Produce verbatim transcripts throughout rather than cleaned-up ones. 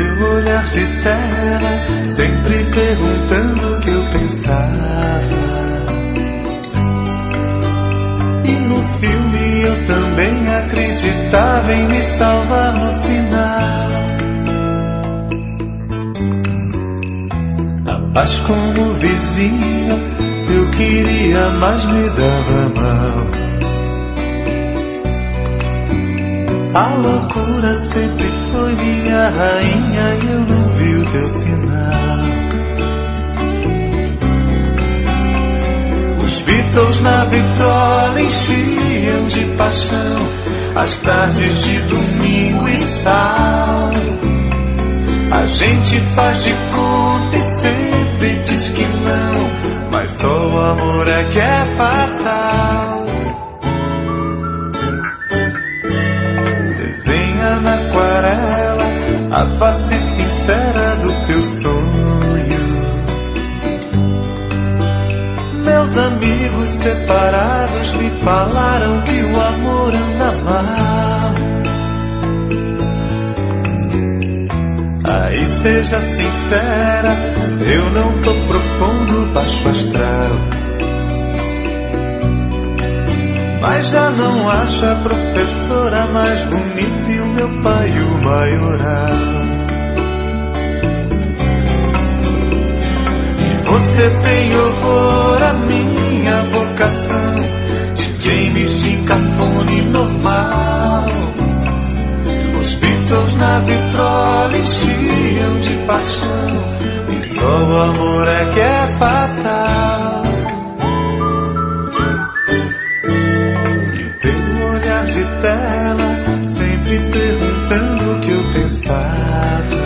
teu olhar de tela, sempre perguntando o que eu pensava. E no filme eu também acreditava em me salvar no final. A paz como vizinho, eu queria, mas me dava mal. A loucura sempre foi minha rainha e eu não vi o teu sinal. Os Beatles na vitrola enchiam de paixão as tardes de domingo e sal. A gente faz de conta e sempre diz que não, mas só o amor é que é fatal. Desenha na aquarela a face sincera do teu sonho. Meus amigos separados me falaram que o amor anda mal. Aí seja sincera, eu não tô propondo baixo astral. Mas já não acho a professora mais bonita e o meu pai o maioral. E você tem horror à minha vocação de James Dean cafone normal. Os Beatles na vitrola enchiam de paixão e só o amor é que é fatal. De tela, sempre perguntando o que eu pensava.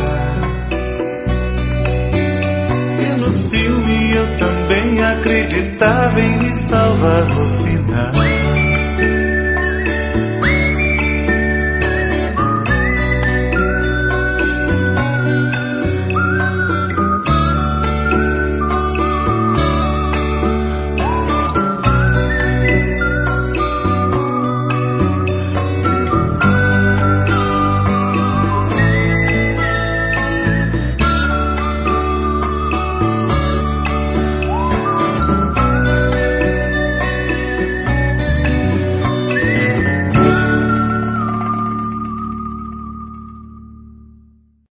E no filme eu também acreditava em me salvar no final.